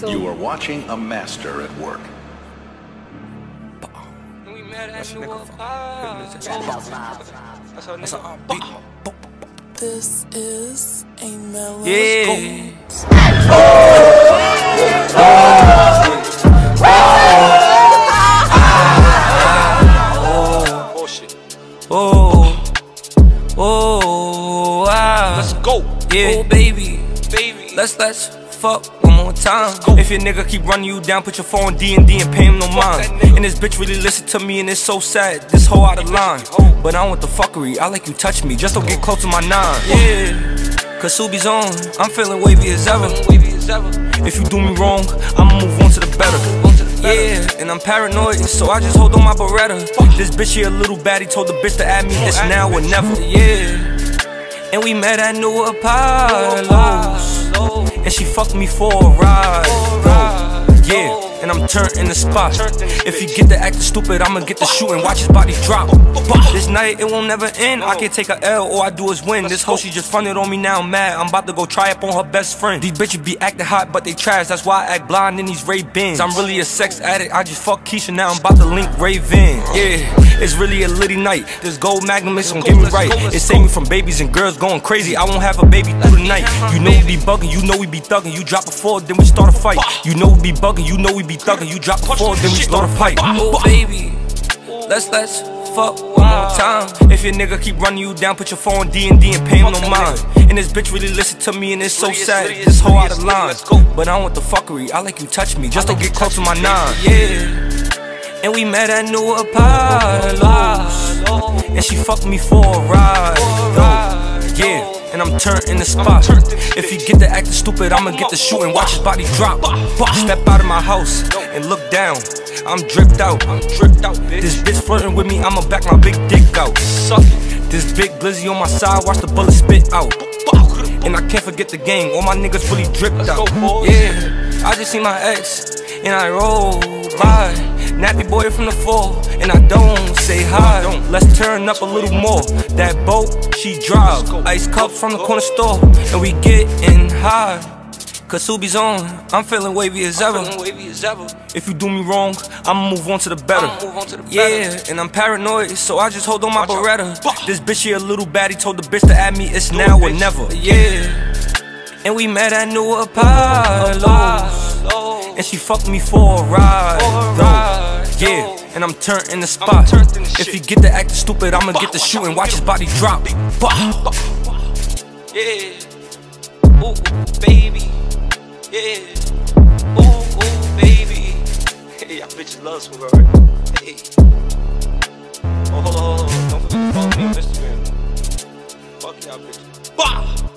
You are watching a master at work. This is a mellow. Yeah. Let's go. Yeah, oh, baby. Let's fuck one more time. If your nigga keep running you down, put your phone D&D and pay him no mind. And this bitch really listen to me and it's so sad. This hoe out of line. But I don't want the fuckery. I like you touch me. Just don't get close to my nine. Yeah. Cause Subi's on. I'm feeling wavy as ever. If you do me wrong, I'ma move on to the better. Yeah, and I'm paranoid, so I just hold on my Beretta. This bitch here a little baddie, told the bitch to add me, it's now or never. Yeah. And we met at New Apollo's, and she fucked me for a ride. Yeah, and I'm turned in the spot. If he get to acting stupid, I'ma get to shoot and watch his body drop. This night, it won't never end. I can't take a L, all I do is win. This hoe, she just fronted on me, now I'm mad. I'm about to go try up on her best friend. These bitches be acting hot, but they trash. That's why I act blind in these Ray-Bans. I'm really a sex addict, I just fuck Keisha, now I'm about to link Raven. Yeah, it's really a litty night. This gold Magnum is gon' get me right. It saved me from babies and girls going crazy. I won't have a baby through the night. You know we be bugging, you know we be thugging. You drop a 4, then we start a fight. You know we be bugging, you know we be thugging. You drop a 4, then we start a fight. Oh baby, let's fuck one more time. If your nigga keep running you down, put your phone D&D and pay him no mind. And this bitch really listen to me and it's so sad. This hoe out of line. But I don't want the fuckery, I like you touch me. Just don't get close to my nine. Yeah. And we met at New Apollo's, and she fucked me for a ride. Yeah, and I'm turned in the spot. If he get to acting stupid, I'ma get to shoot and watch his body drop. Step out of my house and look down. I'm dripped out. This bitch flirting with me, I'ma back my big dick out. This big glizzy on my side, watch the bullet spit out. And I can't forget the gang, all my niggas fully dripped out. Yeah, I just seen my ex, and I rolled by. Nappy boy from the fall, and I don't say hi. Let's turn up a little more. That boat, she drive. Ice cups from the corner store, and we getting high. Cause Subi's on, I'm feeling wavy as ever. If you do me wrong, I'ma move on to the better. Yeah, and I'm paranoid, so I just hold on my Beretta. This bitch here a little baddie, told the bitch to add me, it's now or never. Yeah. And we met at New Apollo's, and she fucked me for a ride. Yeah, and I'm turned in the spot. If he get to acting stupid, I'ma get to shoot and watch his body drop. Yeah, ooh, baby. Yeah, ooh, baby. Hey, y'all bitches love Swivel, right? Hey. Oh, hold on. Don't forget to follow me on Instagram. Fuck y'all bitches.